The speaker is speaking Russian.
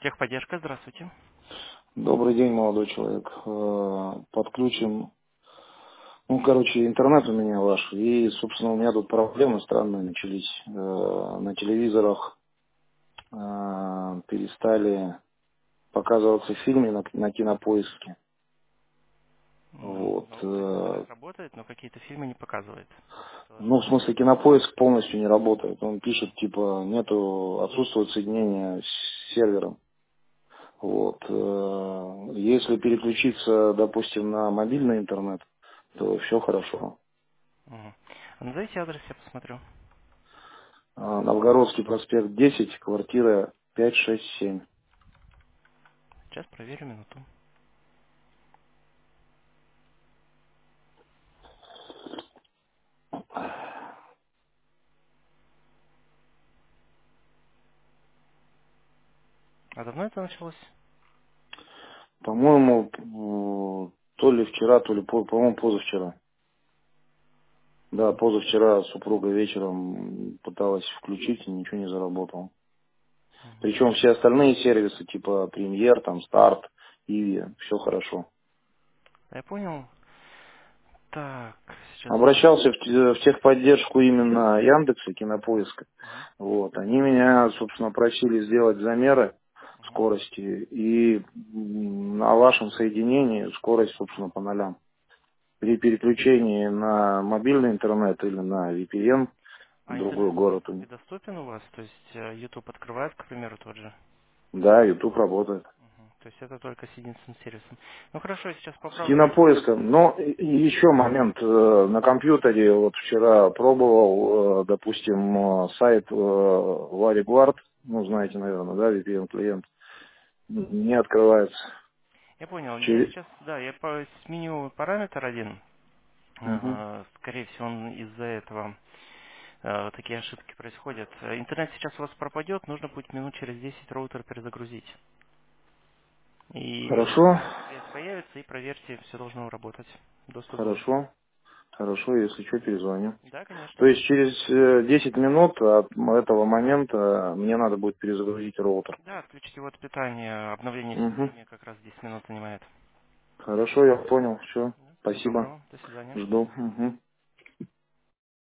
Техподдержка, здравствуйте. Добрый день, молодой человек. Подключим, интернет у меня ваш, и, собственно, у меня тут проблемы странные начались. На телевизорах перестали показываться фильмы на Кинопоиске. Вот. Ну, интернет работает, но какие-то фильмы не показывает. Это Ну, важно. в смысле, Кинопоиск полностью не работает. Он пишет, типа, отсутствует соединение с сервером. Вот. Если переключиться, допустим, на мобильный интернет, то все хорошо. Мгм. А назовите адрес, я посмотрю. Новгородский проспект 10, квартира 567. Сейчас проверю минуту. А давно это началось? По-моему, то ли вчера, то ли, по-моему, позавчера. Да, позавчера супруга вечером пыталась включить, и ничего не заработало. Мгм. Причем все остальные сервисы, типа Премьер, там, Старт, Иви, все хорошо. Я понял. Так, сейчас Обращался в техподдержку именно Яндекса, Кинопоиска. Мгм. Вот. Они меня, собственно, просили сделать замеры Мгм. скорости и на вашем соединении скорость, собственно, по нолям. При переключении на мобильный интернет или на VPN в А другой интернет, в город. принципе, доступен у вас? То есть YouTube открывает, к примеру, тот же? Да, YouTube работает. Мгм. То есть это только с единственным сервисом. Ну хорошо, я сейчас С поправлю. Кинопоиском. Но и еще момент. На компьютере вот вчера пробовал, допустим, сайт VariGuard, ну, знаете, наверное, да, VPN-клиент, не открывается. Я понял. Я Через... сейчас, да, я сменю параметр один. Мгм. Скорее всего, он из-за этого такие ошибки происходят. Интернет сейчас у вас пропадет, нужно будет минут через 10 роутер перезагрузить. И Хорошо, связь появится, и проверьте, все должно работать. Доступ будет. хорошо, хорошо, если что, перезвоню. Да, То конечно. есть через 10 минут от этого момента мне надо будет перезагрузить роутер. Да, отключите его от питания. Обновление в Мгм. системе как раз 10 минут занимает. Хорошо, я понял. Все. Да, всего Спасибо. доброго. До свидания. Жду. Мгм.